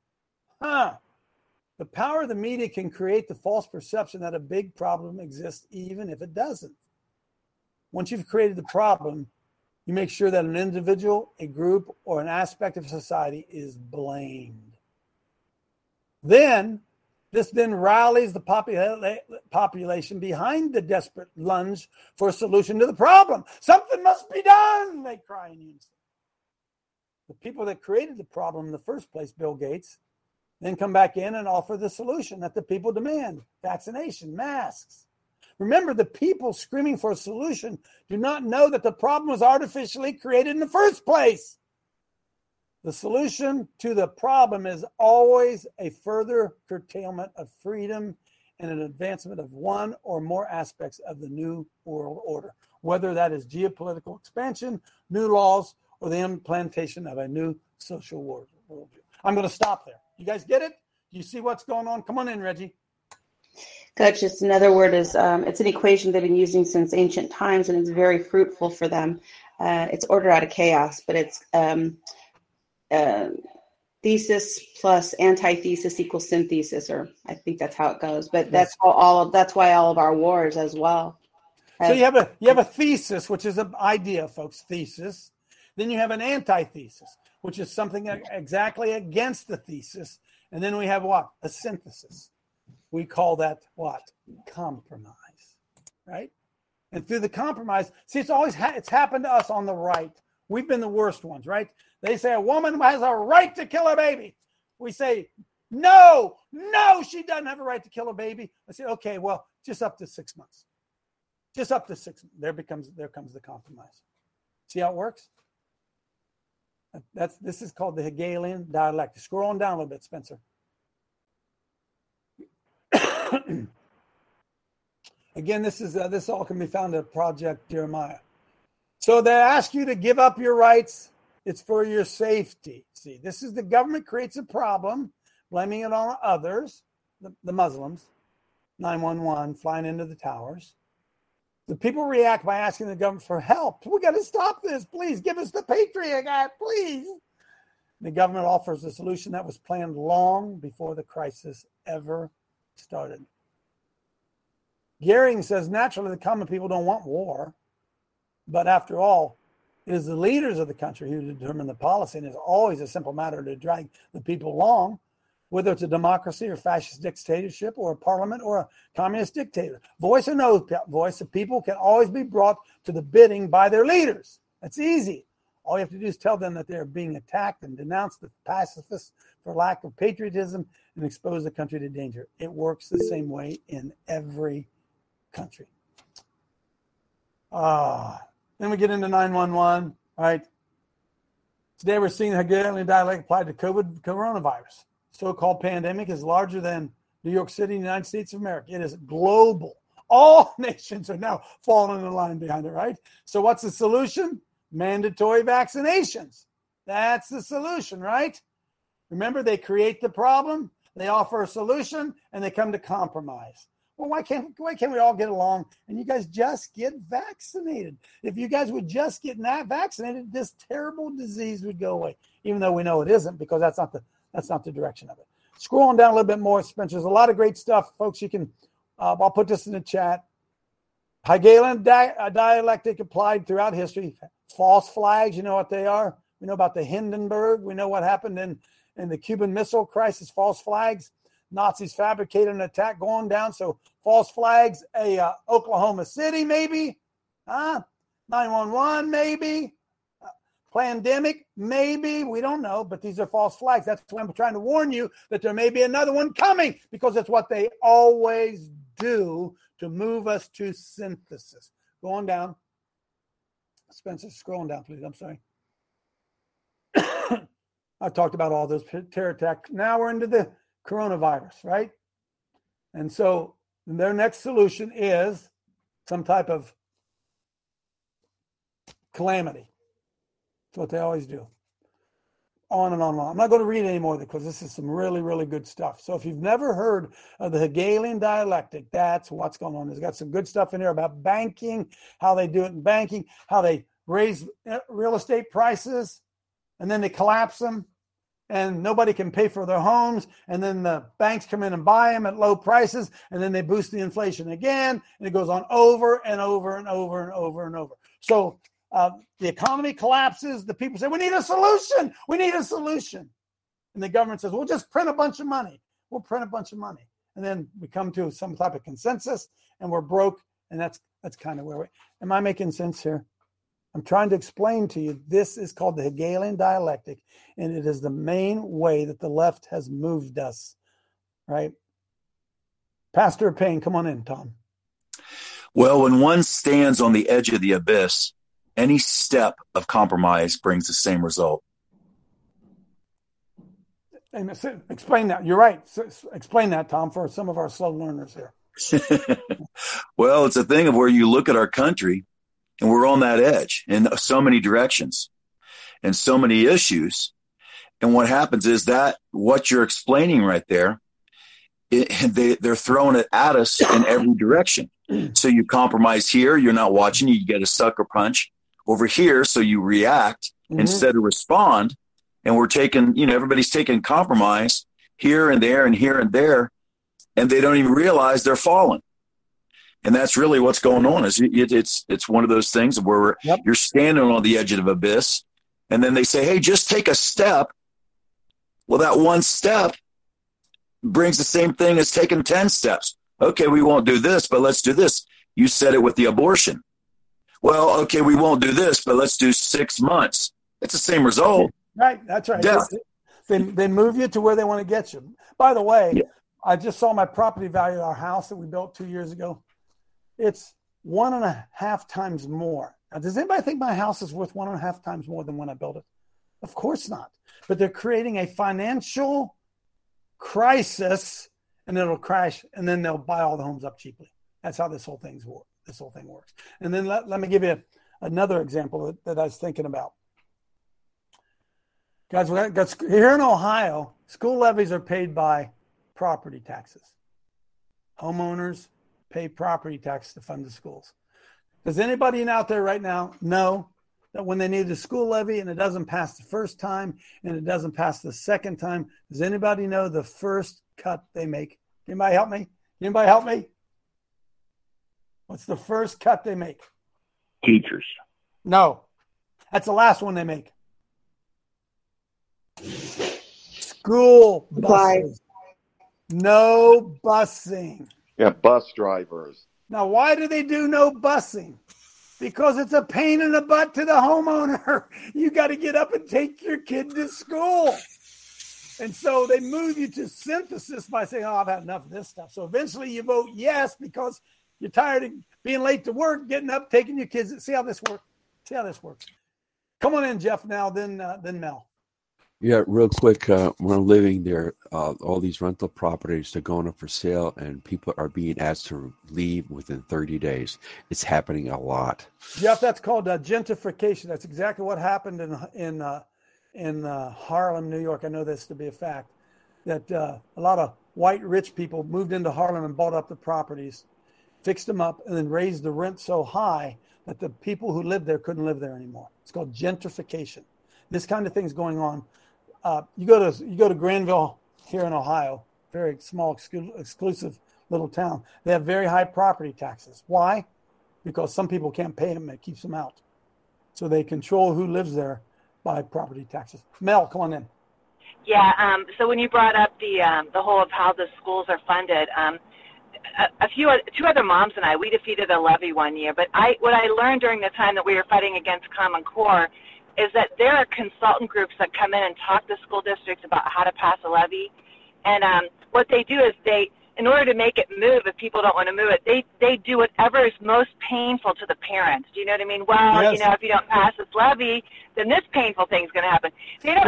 The power of the media can create the false perception that a big problem exists even if it doesn't. Once you've created the problem, you make sure that an individual, a group, or an aspect of society is blamed. This rallies the population behind the desperate lunge for a solution to the problem. Something must be done, they cry in unison. The people that created the problem in the first place, Bill Gates, then come back in and offer the solution that the people demand: vaccination, masks. Remember, the people screaming for a solution do not know that the problem was artificially created in the first place. The solution to the problem is always a further curtailment of freedom and an advancement of one or more aspects of the new world order, whether that is geopolitical expansion, new laws, or the implantation of a new social worldview. I'm going to stop there. You guys get it? You see what's going on? Come on in, Reggie. Coach, just another word is it's an equation they've been using since ancient times, and it's very fruitful for them. It's order out of chaos, but it's thesis plus antithesis equals synthesis, or I think that's how it goes. But that's why all of our wars as well. So you have a thesis, which is an idea, folks. Thesis. Then you have an antithesis, which is something exactly against the thesis. And then we have what? A synthesis. We call that what? Compromise, right? And through the compromise, see, it's happened to us on the right. We've been the worst ones, right? They say a woman has a right to kill a baby. We say, no, she doesn't have a right to kill a baby. I say, okay, well, just up to 6 months. Just up to 6 months. There comes the compromise. See how it works? This is called the Hegelian dialectic. Scroll on down a little bit, Spencer. Again, this all can be found at Project Jeremiah. So they ask you to give up your rights. It's for your safety. See, this is the government creates a problem, blaming it on others, the Muslims, 911, flying into the towers. The people react by asking the government for help. We got to stop this. Please give us the Patriot Act, please. The government offers a solution that was planned long before the crisis ever started. Goering says, naturally, the common people don't want war. But after all, it is the leaders of the country who determine the policy, and it's always a simple matter to drag the people along, whether it's a democracy or fascist dictatorship or a parliament or a communist dictator. Voice or no voice, the people can always be brought to the bidding by their leaders. That's easy. All you have to do is tell them that they're being attacked and denounce the pacifists for lack of patriotism and expose the country to danger. It works the same way in every country. Then we get into 911, right? Today we're seeing the Hegelian dialect applied to coronavirus. So-called pandemic is larger than New York City, United States of America. It is global. All nations are now falling in line behind it, right? So what's the solution? Mandatory vaccinations. That's the solution, right? Remember, they create the problem, they offer a solution, and they come to compromise. Well, why can't we all get along and you guys just get vaccinated? If you guys would just get vaccinated, this terrible disease would go away, even though we know it isn't, because that's not the direction of it. Scroll on down a little bit more, Spencer. There's a lot of great stuff, folks. You can, I'll put this in the chat. Hegelian dialectic applied throughout history. False flags, you know what they are. We know about the Hindenburg. We know what happened in the Cuban Missile Crisis, false flags. Nazis fabricated an attack going down. So false flags, Oklahoma City, maybe. 911, maybe. Pandemic, maybe. We don't know, but these are false flags. That's why I'm trying to warn you that there may be another one coming, because it's what they always do to move us to synthesis. Go on down. Spencer, scrolling down, please. I'm sorry. I talked about all those terror attacks. Now we're into the coronavirus, right? And so their next solution is some type of calamity. That's what they always do. On and on and on. I'm not going to read any more because this is some really, really good stuff. So if you've never heard of the Hegelian dialectic, that's what's going on. It's got some good stuff in here about banking, how they do it in banking, how they raise real estate prices, and then they collapse them, and nobody can pay for their homes, and then the banks come in and buy them at low prices, and then they boost the inflation again, and it goes on over and over and over and over and over. So the economy collapses. The people say, we need a solution. We need a solution. And the government says, we'll just print a bunch of money. We'll print a bunch of money. And then we come to some type of consensus, and we're broke, and that's kind of where we – am I making sense here? I'm trying to explain to you, this is called the Hegelian dialectic, and it is the main way that the left has moved us, right? Pastor Payne, come on in, Tom. Well, when one stands on the edge of the abyss, any step of compromise brings the same result. Explain that. You're right. Explain that, Tom, for some of our slow learners here. Well, it's a thing of where you look at our country and we're on that edge in so many directions and so many issues. And what happens is that what you're explaining right there, they're throwing it at us in every direction. So you compromise here, you're not watching, you get a sucker punch over here. So you react instead of respond. And we're taking, everybody's taking compromise here and there and here and there. And they don't even realize they're falling. And that's really what's going on. Is it's one of those things where you're standing on the edge of the abyss, and then they say, hey, just take a step. Well, that one step brings the same thing as taking 10 steps. Okay, we won't do this, but let's do this. You said it with the abortion. Well, okay, we won't do this, but let's do 6 months. It's the same result. Right, that's right. Death. They move you to where they want to get you. By the way, I just saw my property value of our house that we built 2 years ago. It's 1.5 times more. Now, does anybody think my house is worth 1.5 times more than when I built it? Of course not. But they're creating a financial crisis, and it'll crash, and then they'll buy all the homes up cheaply. That's how this whole thing works. And then let me give you another example that I was thinking about. Guys, here in Ohio, school levies are paid by property taxes. Homeowners pay property tax to fund the schools. Does anybody out there right now know that when they need a school levy and it doesn't pass the first time and it doesn't pass the second time, does anybody know the first cut they make? Anybody help me? What's the first cut they make? Teachers. No. That's the last one they make. School buses. No busing. Yeah, bus drivers. Now, why do they do no busing? Because it's a pain in the butt to the homeowner. You got to get up and take your kid to school. And so they move you to synthesis by saying, I've had enough of this stuff. So eventually you vote yes because you're tired of being late to work, getting up, taking your kids. See how this works. Come on in, Jeff, now, then Mel. Yeah, real quick, when I'm living there, all these rental properties are going up for sale, and people are being asked to leave within 30 days. It's happening a lot. Jeff, that's called gentrification. That's exactly what happened in Harlem, New York. I know this to be a fact, that a lot of white rich people moved into Harlem and bought up the properties, fixed them up, and then raised the rent so high that the people who lived there couldn't live there anymore. It's called gentrification. This kind of thing's going on. You go to Granville here in Ohio, very small, exclusive little town. They have very high property taxes. Why? Because some people can't pay them, and it keeps them out. So they control who lives there by property taxes. Mel, come on in. Yeah. So when you brought up the whole of how the schools are funded, two other moms and I, we defeated a levy one year. But what I learned during the time that we were fighting against Common Core is that there are consultant groups that come in and talk to school districts about how to pass a levy. And what they do is in order to make it move, if people don't want to move it, they do whatever is most painful to the parents. Do you know what I mean? Well, yes. If you don't pass this levy, then this painful thing's going to happen. They never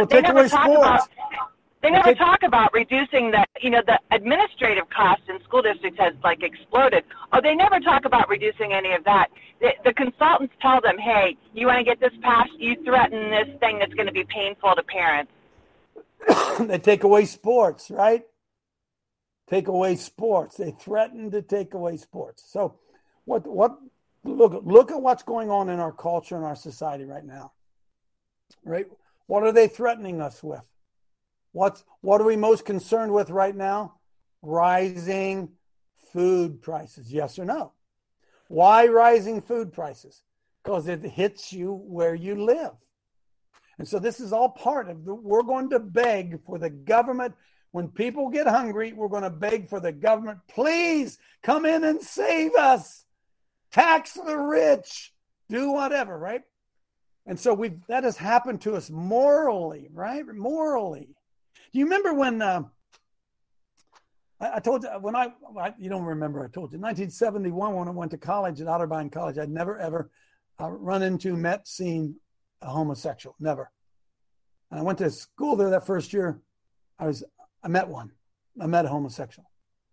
talk about reducing the administrative costs in school districts has exploded. Oh, they never talk about reducing any of that. The consultants tell them, hey, you want to get this passed, you threaten this thing that's going to be painful to parents. They take away sports, right? Take away sports. They threaten to take away sports. So look at what's going on in our culture and our society right now. Right? What are they threatening us with? What are we most concerned with right now? Rising food prices, yes or no? Why rising food prices? Because it hits you where you live. And so this is all part of we're going to beg for the government. When people get hungry, we're going to beg for the government, please come in and save us. Tax the rich. Do whatever, right? And so that has happened to us morally, right? Morally. Do you remember when I told you you don't remember. I told you 1971 when I went to college at Otterbein College, I'd never ever seen a homosexual, never. And I went to school there that first year. I met one. I met a homosexual.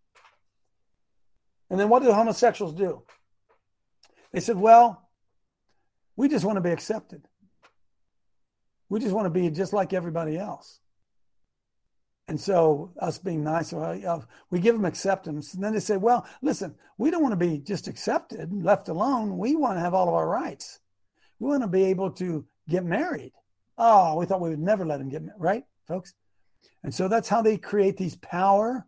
And then what do homosexuals do? They said, well, we just want to be accepted. We just want to be just like everybody else. And so us being nice, we give them acceptance. And then they say, well, listen, we don't want to be just accepted and left alone. We want to have all of our rights. We want to be able to get married. Oh, we thought we would never let them get married, right, folks? And so that's how they create these power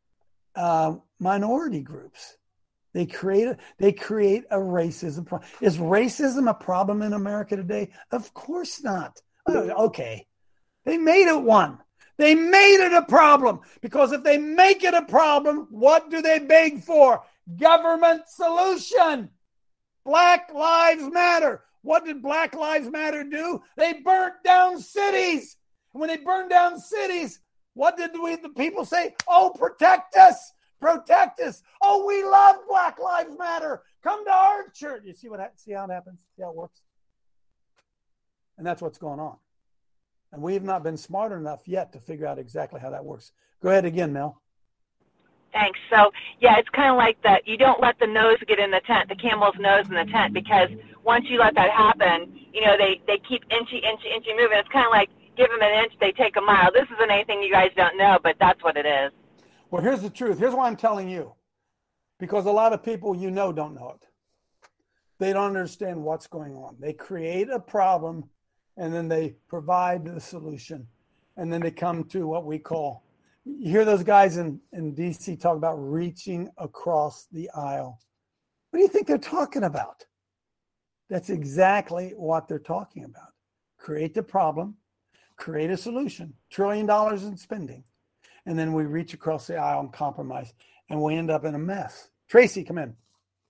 minority groups. They create a racism problem. Is racism a problem in America today? Of course not. Okay. They made it one. They made it a problem, because if they make it a problem, what do they beg for? Government solution. Black Lives Matter. What did Black Lives Matter do? They burnt down cities. And when they burned down cities, what did the people say? Oh, protect us. Protect us. Oh, we love Black Lives Matter. Come to our church. You see how it happens? See how it works? And that's what's going on. And we have not been smart enough yet to figure out exactly how that works. Go ahead again, Mel. Thanks. So, yeah, it's kind of like that. You don't let the nose get in the tent, the camel's nose in the tent, because once you let that happen, they keep inchy moving. It's kind of like give them an inch, they take a mile. This isn't anything you guys don't know, but that's what it is. Well, here's the truth. Here's why I'm telling you. Because a lot of people don't know it. They don't understand what's going on. They create a problem, and then they provide the solution. And then they come to what we call, you hear those guys in D.C. talk about reaching across the aisle. What do you think they're talking about? That's exactly what they're talking about. Create the problem, create a solution, $1 trillion in spending, and then we reach across the aisle and compromise, and we end up in a mess. Tracy, come in.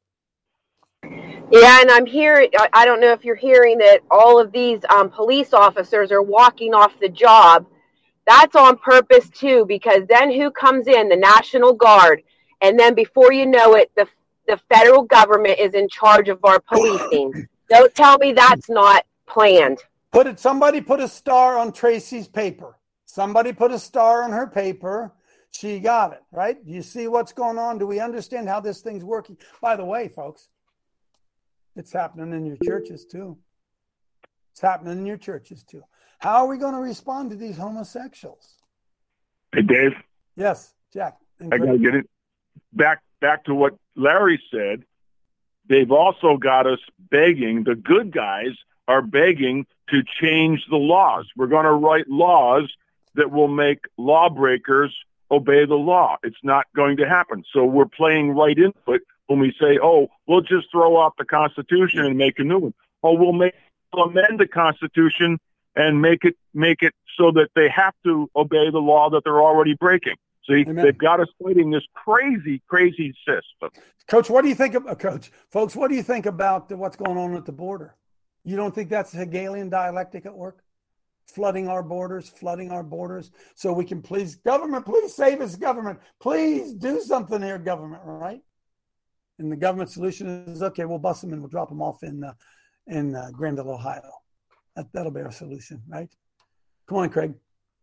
Yeah, and I'm hearing, I don't know if you're hearing that all of these police officers are walking off the job. That's on purpose too, because then who comes in? The National Guard. And then before you know it, the federal government is in charge of our policing. Don't tell me that's not planned. Somebody put a star on Tracy's paper. Somebody put a star on her paper. She got it, right? You see what's going on? Do we understand how this thing's working? By the way, folks, it's happening in your churches too. It's happening in your churches too. How are we going to respond to these homosexuals? Hey, Dave. Yes, Jack. I got to get it back to what Larry said. They've also got us begging. The good guys are begging to change the laws. We're going to write laws that will make lawbreakers obey the law. It's not going to happen. So we're playing right into it when we say, oh, we'll just throw out the Constitution and make a new one. Oh, we'll amend the Constitution and make it so that they have to obey the law that they're already breaking. See, Amen. They've got us fighting this crazy system. Coach, what do you think folks, what do you think about what's going on at the border? You don't think that's Hegelian dialectic at work? Flooding our borders, so we can government, please save us, government. Please do something here, government, right? And the government solution is, okay, we'll bust them and we'll drop them off in Granville, Ohio. That'll be our solution, right? Come on, Craig.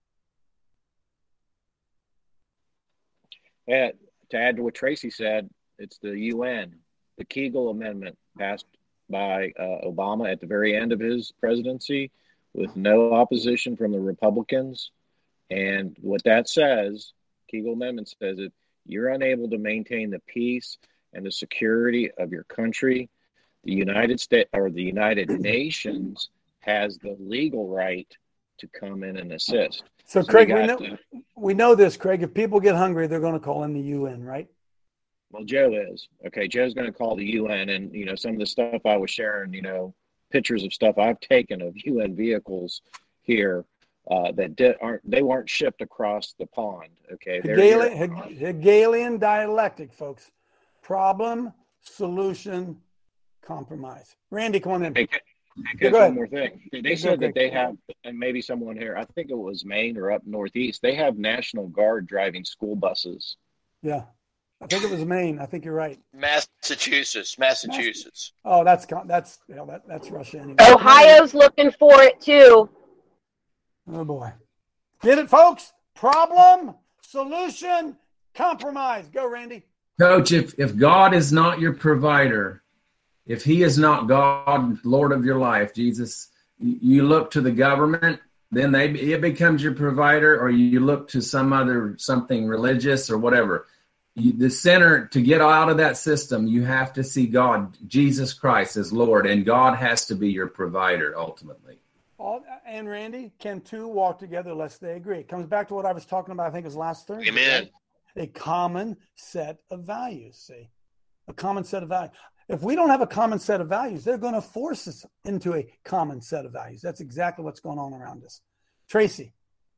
Yeah, to add to what Tracy said, it's the UN, the Kegel Amendment passed by Obama at the very end of his presidency with no opposition from the Republicans. And what that says, Kegel Amendment says, if you're unable to maintain the peace and the security of your country, the United States or the United Nations has the legal right to come in and assist. So Craig, we know this, Craig. If people get hungry, they're going to call in the UN, right? Well, Joe is. Okay, Joe's going to call the UN. And, some of the stuff I was sharing, pictures of stuff I've taken of UN vehicles here that they weren't shipped across the pond. Okay, Hegelian dialectic, folks. Problem, solution, compromise. Randy, come on in. Hey, one more thing. They said that they have, and maybe someone here, I think it was Maine or up northeast, they have National Guard driving school buses Yeah. I think it was Maine. I think you're right. Massachusetts. Oh, that's Russia anyway. Ohio's looking for it too. Oh boy. Get it, folks? Problem, solution, compromise. Go, Randy. Coach, if God is not your provider, if he is not God, Lord of your life, Jesus, you look to the government, then it becomes your provider, or you look to something religious or whatever. The center, to get out of that system, you have to see God, Jesus Christ, as Lord, and God has to be your provider ultimately. And Randy, can two walk together unless they agree? It comes back to what I was talking about, I think it was last Thursday. Amen. Right? A common set of values, see? A common set of values. If we don't have a common set of values, they're going to force us into a common set of values. That's exactly what's going on around us. Tracy.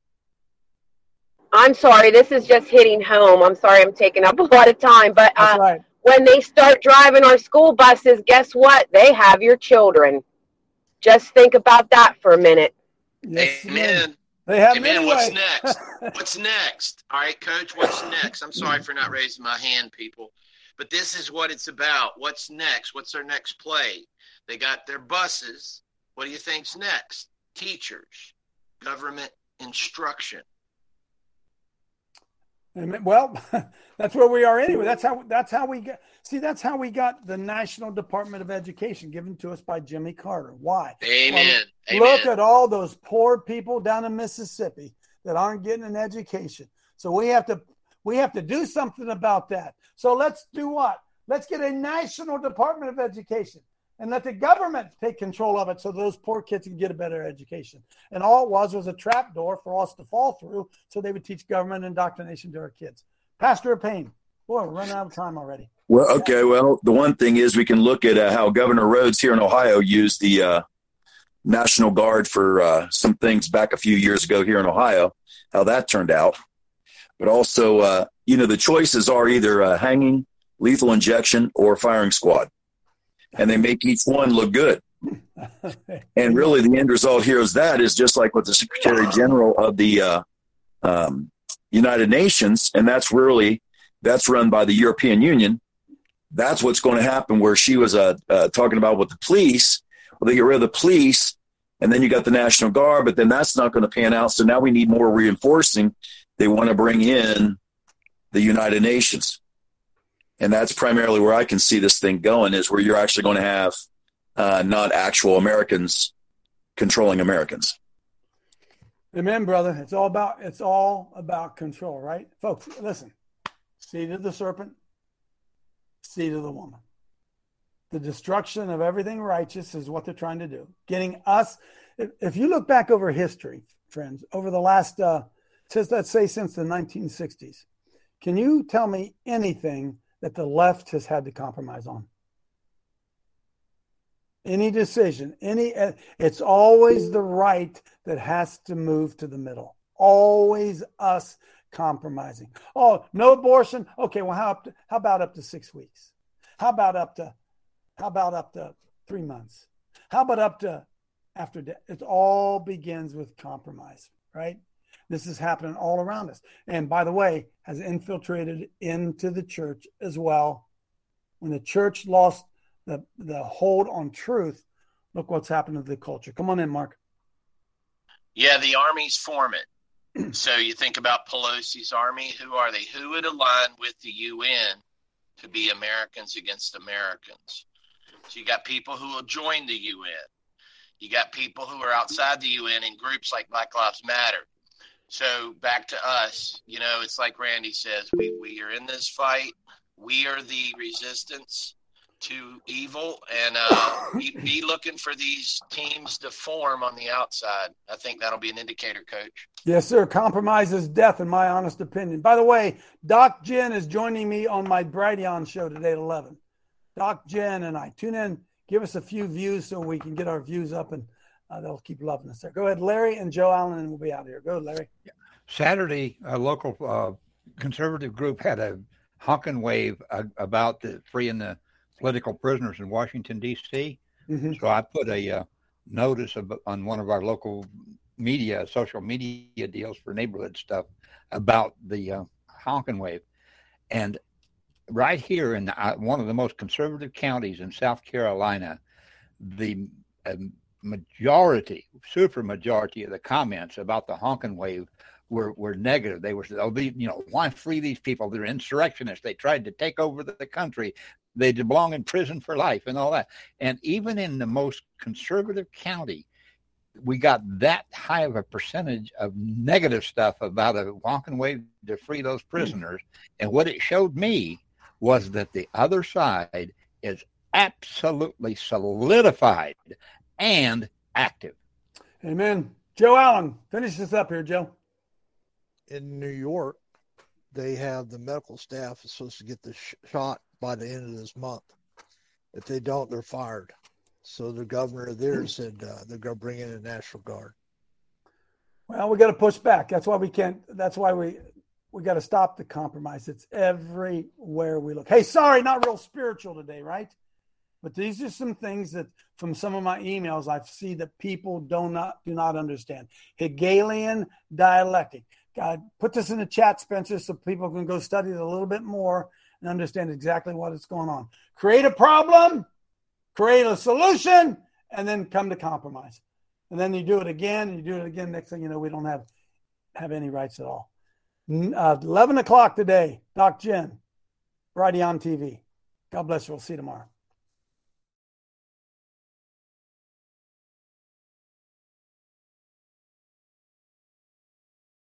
I'm sorry, this is just hitting home. I'm sorry I'm taking up a lot of time, but right. When they start driving our school buses, guess what? They have your children. Just think about that for a minute. Yes, amen. They have amen. Anyway. What's next? What's next? All right, Coach, what's next? I'm sorry for not raising my hand, people. But this is what it's about. What's next? What's their next play? They got their buses. What do you think's next? Teachers, government instruction. Well, that's where we are anyway. That's how we get. See, that's how we got the National Department of Education given to us by Jimmy Carter. Why? Amen. Look at all those poor people down in Mississippi that aren't getting an education. So we have to do something about that. So let's do what? Let's get a National Department of Education and let the government take control of it so those poor kids can get a better education. And all it was a trapdoor for us to fall through so they would teach government indoctrination to our kids. Pastor Payne, boy, we're running out of time already. Well, okay. Well, the one thing is we can look at how Governor Rhodes here in Ohio used the National Guard for some things back a few years ago here in Ohio, how that turned out. But also, the choices are either hanging, lethal injection, or firing squad. And they make each one look good. And really the end result here is just like with the Secretary General of the United Nations, and that's run by the European Union. That's what's going to happen, where she was talking about with the police. Well, they get rid of the police, and then you got the National Guard, but then that's not going to pan out. So now we need more reinforcing. They want to bring in the United Nations. And that's primarily where I can see this thing going, is where you're actually going to have not actual Americans controlling Americans. Amen, brother. It's all about control, right? Folks, listen. Seed of the serpent, seed of the woman. The destruction of everything righteous is what they're trying to do. Getting us, if you look back over history, friends, over the last, since the 1960s, can you tell me anything that the left has had to compromise on? Any decision, it's always the right that has to move to the middle. Always us compromising. Oh, no abortion. Okay, well, how about up to 6 weeks? How about up to 3 months? How about up to after death? It all begins with compromise, right? This is happening all around us. And by the way, has infiltrated into the church as well. When the church lost the hold on truth, look what's happened to the culture. Come on in, Mark. Yeah, the armies form it. So you think about Pelosi's army. Who are they? Who would align with the UN to be Americans against Americans? So you got people who will join the UN. You got people who are outside the UN in groups like Black Lives Matter. So back to us, it's like Randy says, we are in this fight. We are the resistance to evil, and be looking for these teams to form on the outside. I think that'll be an indicator, Coach. Yes, sir. Compromise is death, in my honest opinion. By the way, Doc Jen is joining me on my Brighteon show today at 11. Doc Jen and I. Tune in, give us a few views so we can get our views up, and they'll keep loving us there. Go ahead, Larry and Joe Allen, and we'll be out here. Go ahead, Larry. Saturday, a local conservative group had a honking wave about freeing the political prisoners in Washington, D.C. Mm-hmm. So I put a notice on one of our local social media deals for neighborhood stuff about the honking wave. And right here in one of the most conservative counties in South Carolina, the super majority of the comments about the honking wave were negative. They were, why free these people? They're insurrectionists. They tried to take over the country. They belong in prison for life and all that. And even in the most conservative county, we got that high of a percentage of negative stuff about a honking wave to free those prisoners. And what it showed me was that the other side is absolutely solidified and active. Amen. Joe Allen, finish this up here, Joe. In New York, they have the medical staff is supposed to get the shot by the end of this month. If they don't, they're fired. So the governor there said they're going to bring in a National Guard. Well, we got to push back. That's why we can't. That's why we got to stop the compromise. It's everywhere we look. Hey, sorry, not real spiritual today, right? But these are some things that from some of my emails I see that people do not understand. Hegelian dialectic. God, put this in the chat, Spencer, so people can go study it a little bit more and understand exactly what is going on. Create a problem, create a solution, and then come to compromise. And then you do it again, and you do it again. Next thing you know, we don't have any rights at all. 11 o'clock today, Doc Jen, Brighteon TV. God bless you. We'll see you tomorrow.